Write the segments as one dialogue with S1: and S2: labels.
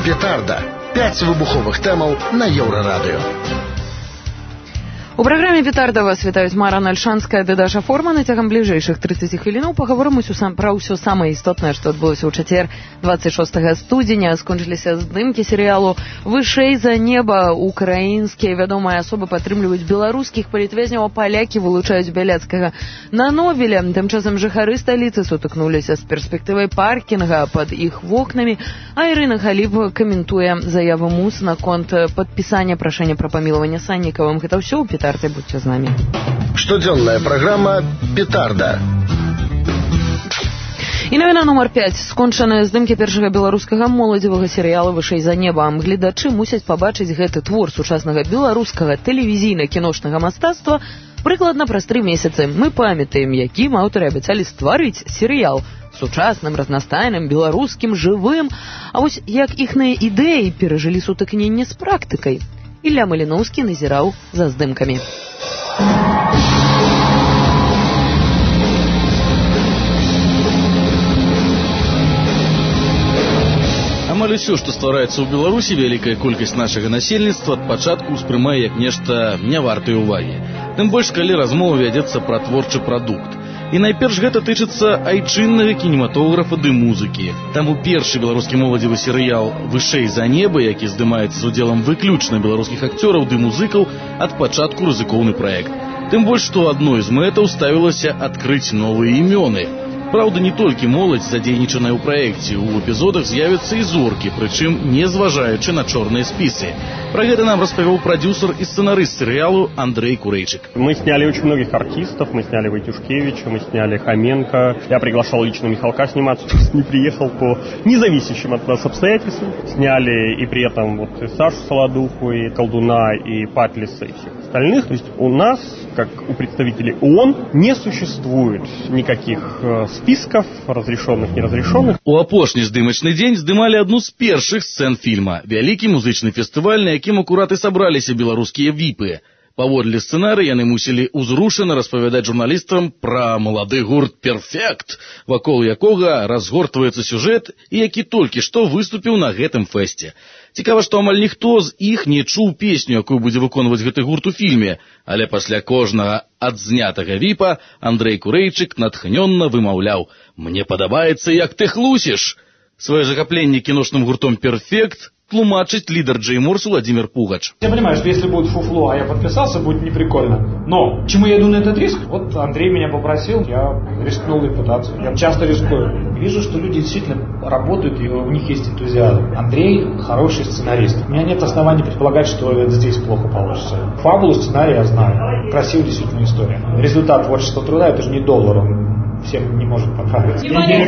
S1: Петарда. 5 выбуховых тэмаў на Еўрарадыё.
S2: У праграме «Петарда» вас вітаюць Мара Нальшанская ды Даша Форман. І цягам бліжэйшых 30 хвілінаў пагаворым пра ўсё самае істотнае, што адбылося ў чацвер 26 студзеня. Скончыліся здымкі серыялу «Вышэй за неба». Украінскія вядомыя асобы падтрымліваюць беларускіх палітвязняў, а палякі вылучаюць Бяляцкага на Нобеля. Тым часам жыхары сталіцы сутыкнуліся з перспектывай паркінга пад іх вокнамі, а Ірына Галіб каментуе заяву МУС наконт падпісання прашэння пра памілаванне Саннікавым. Гэта ўсё ў «Петарда». Будьте з нами.
S1: Штодзённая праграма «Петарда».
S2: І навіна нумар 5. Скончаныя здымкі першага беларускага моладзевага серыяла «Вышэй за неба». Гледачы мусяць пабачыць гэты твор сучаснага беларускага тэлевізійна-кіношнага мастацтва прыкладна праз 3 месяцы. Мы памятаем, якім аўтары абяцалі стварыць серыял сучасным, разнастайным, беларускім, жывым. А вось як іхныя ідэі перажылі сутыкненне з практыкай. Ілля Маліноўскі назіраў за здымкамі.
S3: Амаль усё, што ствараецца ў Беларусі, вялікая колькасць нашага насельніцтва ад пачатку ўспрымае як нешта не вартае ўвагі. Тым больш, калі размова вядзецца пра творчы прадукт. І найперш гэта тычыцца айчыннага кінематографа ды музыкі. Таму першы беларускі моладзевы серыял «Вышэй за неба», які здымаецца з удзелам выключна беларускіх акцёраў ды музыкаў, ад пачатку рызыкоўны праект. Тым больш, што адной з мэтаў ставілася адкрыць новыя імёны. Праўда, не толькі моладзь задзейнічаная ў праекце. У эпізодах з'явяцца і зоркі, прычым не зважаючы на чорныя спісы. Про гэта нам распавёў продюсер и сценарист сериалу Андрей Курейчик.
S4: Мы сняли очень многих артистов, мы сняли Войтюшкевича, мы сняли Хоменко. Я приглашал лично Михалка сниматься, просто не приехал по независящим от нас обстоятельствам. Сняли и при этом вот и Сашу Солодуху, и Колдуна, и Патлиса, и всех остальных. То есть у нас, как у представителей ООН, не существует никаких списков разрешенных, неразрешенных.
S3: У апошні здымачны дзень здымалі адну з першых сцэн фільма. Вялікі музычны фестываль, на якім акурат і сабраліся беларускія віпы. Паводле сцэнарыя яны мусілі ўзрушана распавядаць журналістам пра малады гурт «Перфект», вакол якога разгортваецца сюжэт і які толькі што выступіў на гэтым фэсце. Цікава, што амаль ніхто з іх не чуў песню, якую будзе выконваць гэты гурт у фільме, але пасля кожнага адзнятага віпа Андрей Курейчик натхнённа вымаўляў: «Мне падабаецца, як ты хлусіш». Свае захапленне кіношным гуртом «Перфект» тлумачить лидер Джейморс Владимир Пугач.
S5: Я понимаю, что если будет фуфло, а я подписался, будет неприкольно. Но чему я иду на этот риск? Вот Андрей меня попросил, я рискнул репутацию. Я часто рискую. Вижу, что люди действительно работают, и у них есть энтузиазм. Андрей хороший сценарист. У меня нет оснований предполагать, что это здесь плохо получится. Фабулу сценария я знаю. Красивая действительно история. Результат творческого труда — это же не доллар, он всем не может понравиться.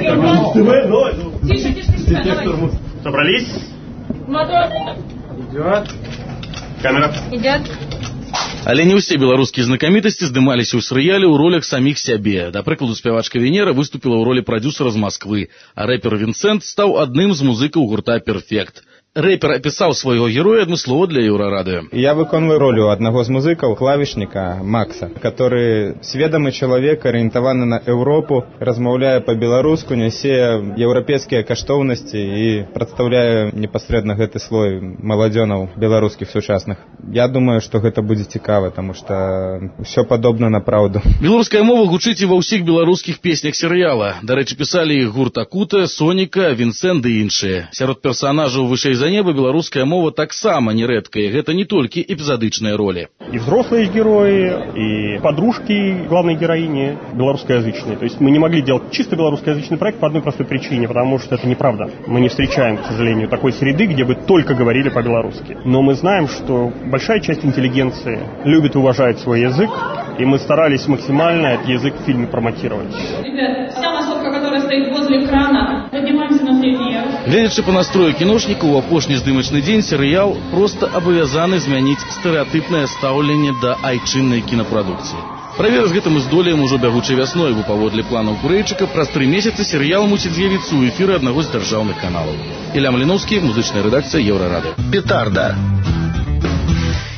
S4: Тише. Собрались?
S5: Мотор. Идет.
S4: Камера.
S5: Идет.
S3: Але не ўсе беларускія знакамітасці здымаліся ў серыяле ў ролях саміх сябе. Да прыкладу, спявачка Венера выступіла ў ролі прадюсера з Масквы, а рэпер Вінсент стаў адным з музыкаў гурта «Перфект». Рэпер описал своего героя адмыслова для Еўрарадыё.
S6: Я выконваю роль одного из музыков, клавишника Макса, который сведомый человек, ориентованы на Европу, размаўляя по-беларуску, нясе еўрапейскія каштоўнасці и представляя непосредственно гэты слой маладзёнаў беларускіх сучасных. Я думаю, что гэта будзе цікава, потому что все подобно на правду.
S3: Беларуская мова гучыць і ва ўсіх беларускіх песнях серыяла. Дарэчы, пісалі іх гурт Акута, Соніка, Вінсент і іншыя. Сярод персонажаў «Вышэй за неба» беларуская мова таксама нерэдкая. Гэта не толькі эпизодычныя роли.
S4: И взрослые герои, и подружки главной героини белорусскоязычные. То есть мы не могли делать чисто белорусскоязычный проект по одной простой причине, потому что это неправда. Мы не встречаем, к сожалению, такой среды, где бы только говорили по-белорусски. Но мы знаем, что большая часть интеллигенции любит и уважает свой язык, и мы старались максимально этот язык в фильме промотировать.
S7: Ребят, вся массовка, которая стоит возле экрана, поднимаемся на третий ярус.
S3: Гледзячы по настрою кіношніка, у апошні здымачны дзень серыял проста абавязаны змяніць стэрэатыпнае стаўленне да айчыннай кінапрадукцыі. Праверыць гэтым мы здолеем ужо бягучай вясной, бо паводле планаў Курейчыка праз 3 месяцы серыял мусіць з'явіцца ў эфіры аднаго з дзяржаўных каналаў. Ілля Маліноўскі, музычная рэдакцыя Еўрарадыё.
S1: Петарда.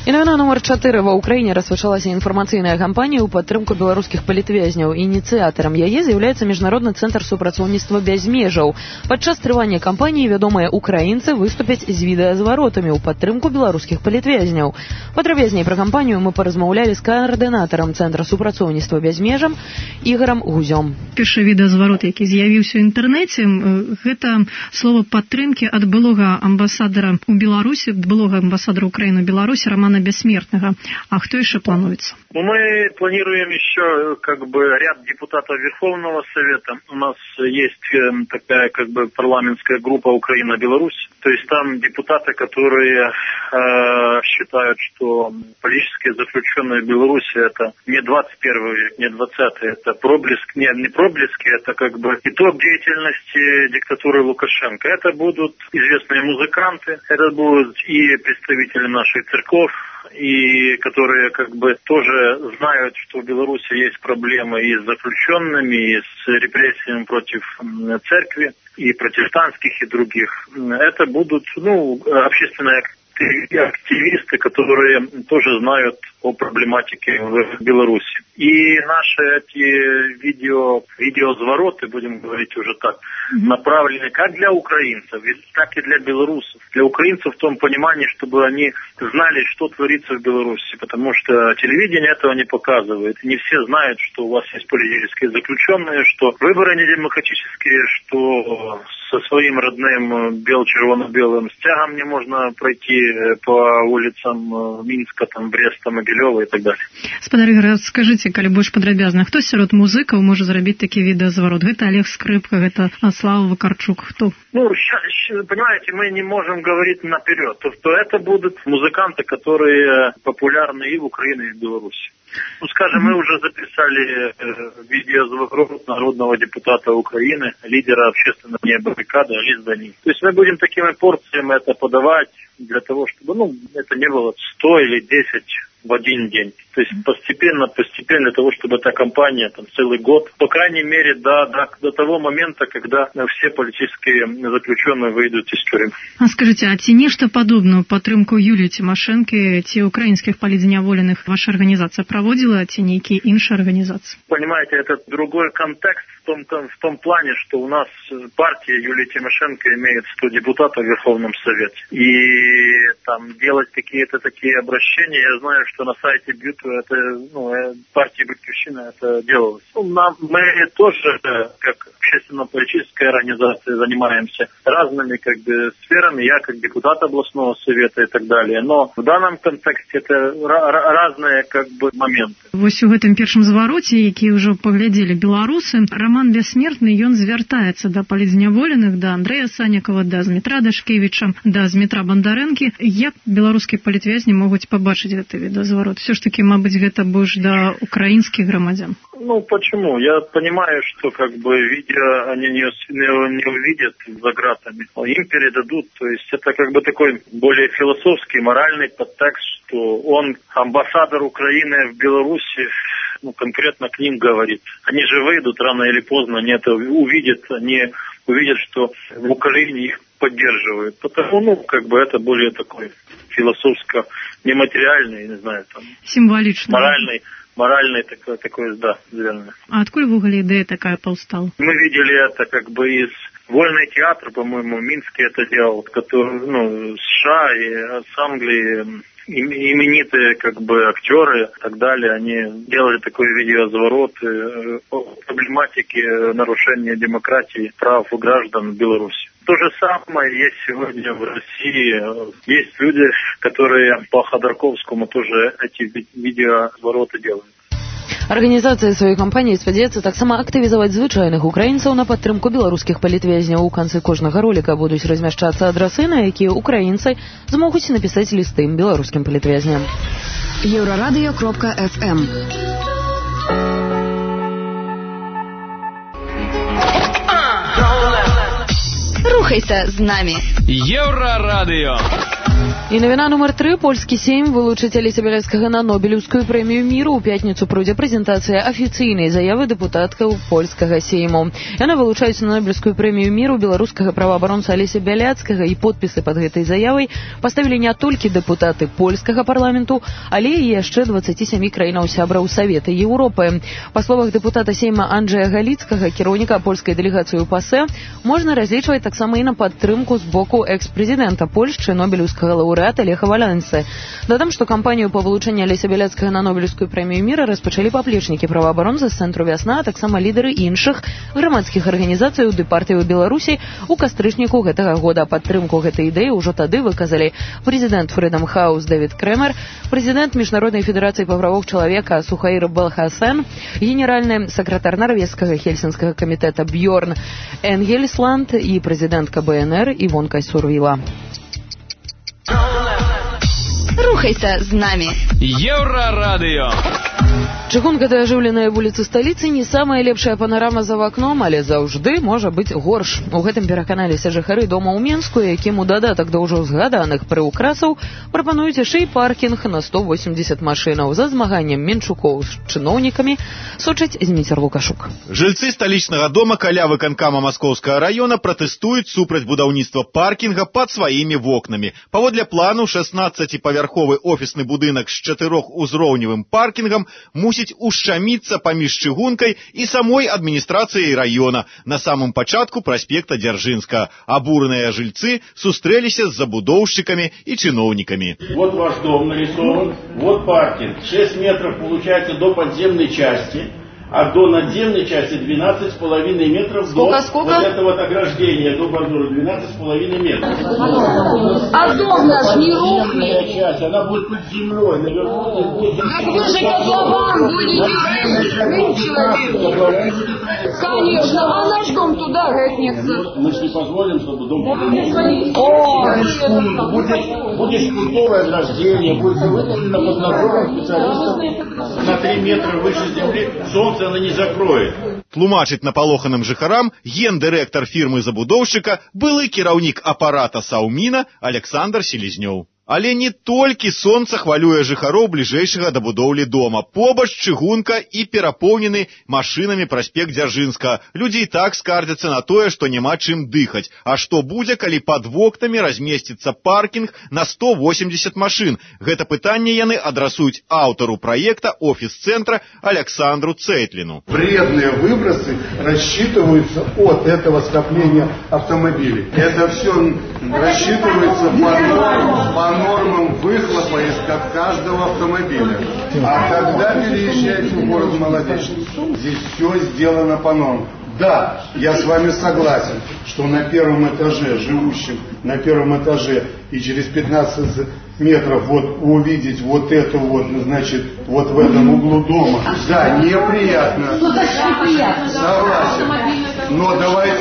S2: І навіна нумар 4. Ва Ўкраіне распачалася інфармацыйная кампанія ў падтрымку беларускіх палітвязняў. Ініцыятарам яе з'яўляецца Міжнародны цэнтр супрацоўніцтва без межаў. Падчас трывання кампаніі вядомыя украінцы выступяць з відэазваротамі ў падтрымку беларускіх палітвязняў. Падрабязней пра кампанію мы паразмаўлялі з каардынатарам Цэнтра супрацоўніцтва без межам Ігорам Гузём.
S8: Першы відэазварот, які з'явіўся ў інтэрнэце, гэта слова падтрымкі ад былога амбасадара ў Беларусі, былога амбасадара Украіны ў Беларусі Романа Бессмертного. А кто еще плануется?
S9: Мы планируем еще ряд депутатов Верховного Совета. У нас есть такая парламентская группа Украина-Беларусь. То есть там депутаты, которые считают, что политические заключенные в Беларуси это не 21 век, не 20-й, это проблеск, не проблески, это итог деятельности диктатуры Лукашенко. Это будут известные музыканты, это будут и представители наших церков, и которые тоже знают, что в Беларуси есть проблемы и с заключенными, и с репрессиями против церкви, и протестантских, и других. Это будут общественные активисты, которые тоже знают о проблематике в Беларуси. И наши эти видеозвороты, будем говорить уже так, направлены как для украинцев, так и для белорусов. Для украинцев в том понимании, чтобы они знали, что творится в Беларуси, потому что телевидение этого не показывает. Не все знают, что у вас есть политические заключенные, что выборы не демократические, что со своим родным червоно-белым стягом не можно пройти по улицам Минска, Бреста, Могилева и так далее.
S8: Спадар Ігор, скажите, калі больш падрабязна, хто сярод музыкаў можа зрабіць такі відэазварот? Гэта Олег Скрипка, гэта Слава Вакарчук, кто?
S9: Понимаете, мы не можем говорить наперед. То это будут музыканты, которые популярны и в Украине, и в Беларуси. Скажем, мы уже записали видеозварот народного депутата Украины, лидера общественной баррикады Лиздани. То есть мы будем такими порциями это подавать для того, чтобы это не было 100 или 10 в один день. То есть постепенно, для того, чтобы эта кампания целый год, по крайней мере, до того момента, когда все политические заключенные выйдут из тюрем.
S8: Скажите, а ці нешта падобную падтрымку Юлії Тимошенко, ці украинских политзняволеных ваша организация проводила, ці нейкія іншыя организации?
S9: Понимаете, это другой контекст в том плане, что у нас партия Юлии Тимошенко имеет 100 депутатов в Верховном Совете. И делать какие-то такие обращения, я знаю, что на сайте Бьюту партии Батьківщина это делалось. Мы тоже, как общественно-политическая организация, занимаемся разными сферами. Я как депутат областного совета и так далее. Но в данном контексте это разные моменты.
S8: Вось у гэтым першым звароце, які ўжо паглядзелі беларусы, Роман Бессмертны, ён звяртаецца да палітзняволеных, да Андрэя Санікова, да Змітра Дашкевіча, да Змітра Бандарэнкі. Як беларускія палітвязні могуць пабачыць гэты відэазварот? Все ж таки, мабыць, гэта больш да украінскіх грамадзян.
S9: Почему? Я понимаю, что видео они не увидят за гратами. Им передадут. То есть это такой более философский, моральный подтекст, что он амбассадор Украины в Беларуси, конкретно к ним говорит. Они же выйдут рано или поздно, они это увидят, что в Украине их поддерживают. Потому, это более такой философско, нематериальный, не знаю,
S8: символичный.
S9: Моральный такой, да, верно.
S8: А откуда в уголе идея такая полстала?
S9: Мы видели это из Вольный театр, по-моему, в Минске это делал, который, США и с Англии именитые актеры и так далее, они делали такой видеозварот о проблематике нарушения демократии, прав граждан Беларуси. То же самое есть сегодня в России. Есть люди, которые по Ходорковскому тоже эти видеозвороты делают.
S2: Арганізацыя сваёй кампаніі спадзяецца таксама актывізаваць звычайных украінцаў на падтрымку беларускіх палітвязняў. У канцы кожнага роліка будуць размяшчацца адрасы, на якія украінцы змогуць напісаць лісты беларускім палітвязням.
S10: Еврорадио.FM. Рухайся з нами.
S11: Еврорадио.
S2: І навіна нумар 3. Польскі сейм вылучыць Алеся Бяляцкага на Нобелеўскую прэмію міру. У пятніцу пройдзе прэзентацыя афіцыйнай заявы дэпутаткаў польскага сейму. Яна вылучаюць на Нобелеўскую прэмію міру беларускага праваабаронца Алеся Бяляцкага, і подпісы пад гэтай заявай паставілі не толькі дэпутаты польскага парламенту, але і яшчэ 27 краінаў сябраў Савета Еўропы. Па словах дэпутата сейма Анджэя Галіцкага, кіраўніка польскай дэлегацыі ў ПАСЕ, можна разлічваць таксама і на падтрымку з боку экс-прэзідэнта Польшчы, нобелеўскага лаўрэата Леха Валенсы. Дадам, што кампанію па вылучэнні Алеся Бяляцкага на Нобелеўскую прэмію міра распачалі паплечнікі праваабаронцы з цэнтру «Вясна», а таксама лідары іншых грамадскіх арганізацый ды партыі ў Беларусі у кастрычніку гэтага года. Падтрымку гэтай ідэі ўжо тады выказалі прэзідэнт Freedom House Дэвід Крэмер, прэзідэнт Міжнароднай федэрацыі па правах чалавека Сухаир Белхасен, генеральны сакратар нарвежскага хельсінскага камітэта Бьорн Энгельсланд і прэзідэнтка БНР Івонка Сурвіла.
S10: Рухайся з намі.
S11: Еўрарадыё.
S2: Чыгунка ды ажыўленыя вуліцы сталіцы не самая лепшая панарама за вакном, але заўжды можа быць горш. У гэтым пераканаліся жыхары дома ў Менску, якім у дадатак да ўжо згаданых прыўкрасаў прапануюць яшчэ і паркінг на 180 машынаў. За змаганнем менчукоў з чыноўнікамі сочыць Зміцер Лукашук.
S12: Жильцы сталічнага дома каля выканкама Маскоўскага раёна пратэстуюць супраць будаўніцтва паркінга пад сваімі вокнамі. Паводле плану 16-павярховы офісны будынак з 4-узроўневым паркінгам мусіць ушчаміцца паміж чыгункай і самой адміністрацыяй раёна на самым пачатку праспекта Дзяржынскага. Абураныя жильцы сустрэліся з забудоўшчыкамі і чыноўнікамі.
S13: Вот ваш дом нарисован, вот паркинг. 6 метров получается до подземной части, а до надземной части 12,5 метров.
S2: Сколько?
S13: Вот это вот ограждение до бордюра 12,5 метров.
S10: А дом наш не рухнет.
S13: Часть, она будет под землей, наверху будет...
S10: Как вы же котлован будете человек. Конечно, а наш дом туда грохнется.
S13: Мы же не позволим, чтобы дом... Будет культурное ограждение, будет выполнено под надзором специалистов на 3 метра выше земли. Солнце она не закроет.
S12: Тлумачыць напалоханым жыхарам гендырэктар фірмы забудоўшчыка, былы кіраўнік апарата Саўміна Александр Селезнёў. Але не толькі сонца хвалюе жыхароў бліжэйшага да будоўлі дома. Побач чыгунка і перапоўнены машынамі праспект Дзяржынскага. Людзі і так скардзяцца на тое, што няма чым дыхаць. А што будзе, калі пад вокнамі размесціцца паркінг на 180 машын? Гэта пытанне яны адрасуюць аўтару праекта офіс-цэнтра Александру Цейтліну.
S14: Вредные выбросы рассчитываются от этого скопления автомобилей. Это все рассчитывается по нормам выхлопа из каждого автомобиля. А когда переезжаете в город Молодечный, здесь все сделано по нормам. Да, я с вами согласен, что на первом этаже, живущим на первом этаже и через 15 метров вот увидеть вот это вот, значит, вот в этом углу дома, да, неприятно. Согласен. Но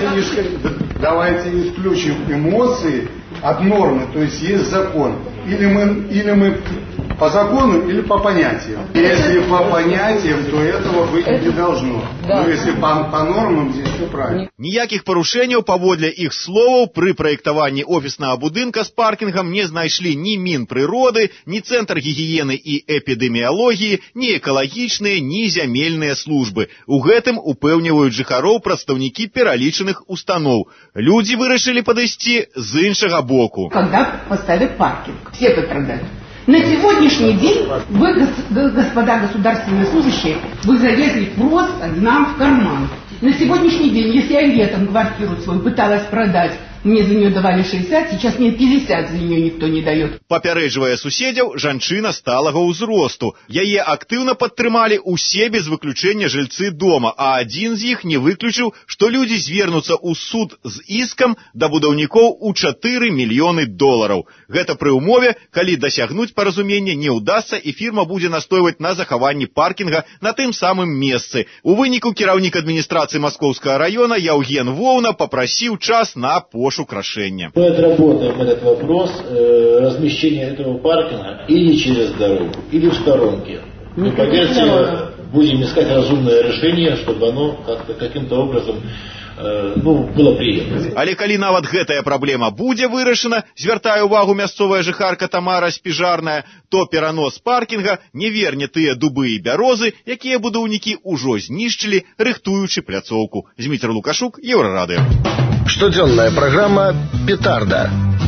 S14: давайте исключим эмоции от нормы, то есть есть закон. Или мы по закону, или по понятиям. Если по понятиям, то этого быть не должно. Но если по нормам, здесь все правильно.
S12: Ніякіх парушэнняў паводле іх словаў пры праектаванні офіснага будынка з паркінгам не знайшлі ні Мінпрыроды, ні Цэнтр гігіены і эпідэміялогіі, ні экалагічныя, ні зямельныя службы. У гэтым упэўніваюць жыхароў прадстаўнікі пералічаных устаноў. Людзі вырашылі падысці з іншага боку.
S15: Когда поставят паркинг, все пострадают. На сегодняшний день вы, господа государственные служащие, вы залезли просто нам в карман. На сегодняшний день, если я летом квартиру свою пыталась продать, мне за нее давали 60, сейчас мне 50 за нее никто не дает.
S12: Папярэджвае суседзяў, жанчына сталага ўзросту. Яе актыўна падтрымалі ўсе без выключэння жыльцы дома, а адзін з іх не выключыў, што людзі звернуцца ў суд з іскам да будаўнікоў у $4 мільёны. Гэта пры ўмове, калі дасягнуць паразумення не ўдасца і фірма будзе настойваць на захаванні паркінга на тым самым месцы. У выніку кіраўнік адміністрацыі Маскоўскага раёна Яўген Воўна папрасіў час на пошук рашэння.
S16: Мы отработаем этот вопрос размещения этого паркинга или через дорогу, или в сторонке. Но поверьте, будем искать разумное решение, чтобы оно как-то каким-то образом было приемлемо.
S12: Але калі нават гэтая праблема будзе вырашана, звяртае ўвагу мясцовая жыхарка Тамара Спіжарная, то перанос паркінга не верне тыя дубы і бярозы, якія будаўнікі ўжо знішчылі, рыхтуючы пляцоўку. Зміцер Лукашук, Еўрарадыё.
S1: Штодзённая праграма «Петарда».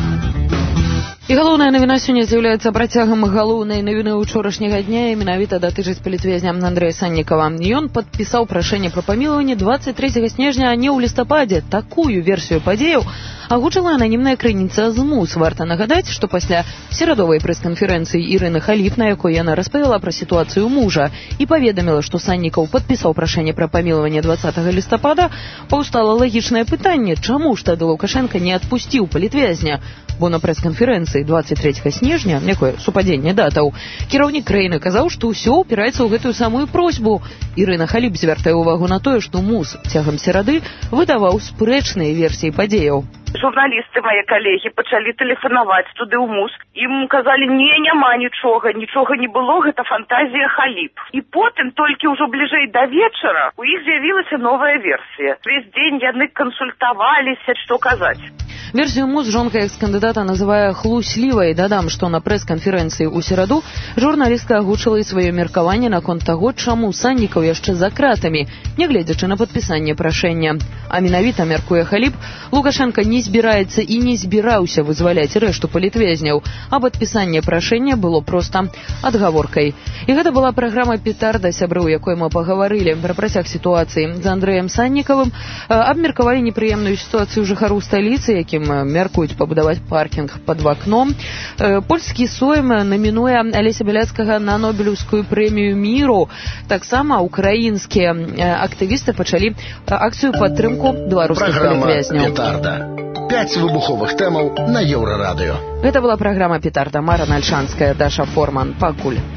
S2: І галоўная навіна сёння з'яўляецца працягам галоўнай навіны ўчорашняга дня і менавіта датычыць палітвязня Андрэя Саннікава. Ён падпісаў прашэнне пра памілаванне 23 снежня, а не ў лістападзе. Такую версію падзеяў агучыла ананімная крыніца ЗМУС. Варта нагадаць, што пасля серадовай прэс-канферэнцыі Ірыны Халіп, на якой яна распавяла пра сітуацыю мужа і паведаміла, што Саннікаў падпісаў прашэнне пра памілаванне 20 лістапада, паўстала лагічнае пытанне, чаму ж тады Лукашенка не адпусціў палітвязня? Бо на прэс-канферэнцыі 23 снежня, якое супадзенне датаў, кіраўнік краіны казаў, што ўсё ўпіраецца ў гэтую самую просьбу. Ірына Халіп звяртае ўвагу на тое, што МУС цягам серады выдаваў спрэчныя версіі падзеяў.
S17: Журналісты, мае калегі, пачалі тэлефанаваць туды ў МУС. Ім казалі, няма нічога не было, гэта фантазія Халіп. І потым, толькі ўжо бліжэй да вечара, у іх з'явілася новая версія. Весь дзень яны кансультаваліся, што казаць.
S2: Версію МУС жонка экс-кандыдата называе хлуслівай. Дадам, што на прэс-канферэнцыі ў сераду журналістка агучыла і сваё меркаванне наконт таго, чаму Саннікаў яшчэ за кратамі, нягледзячы на падпісанне прашэння. А менавіта, мяркуе Халіп, Лукашенка не збіраецца і не збіраўся вызваляць рэшту палітвязняў, а падпісанне прашэння было проста адгаворкай. І гэта была праграма «Петарда», сябры, у якой мы пагаварылі пра працяг сітуацыі з Андрэем Саннікавым, абмеркавалі непрыемную сітуацыю жыхароў сталіцы, якім мяркуюць пабудаваць паркінг пад вакном. Польскі Сойм намінуе Алеся Бяляцкага на Нобелеўскую прэмію міру. Таксама украінскія актывісты пачалі акцыю падтрымку беларускіх палітвязняў.
S1: «Петарда». 5 выбуховых тэмаў на Еўрарадыё.
S2: Гэта была праграма «Петарда». Мара Нальшанская, Даша Форман. Пакуль.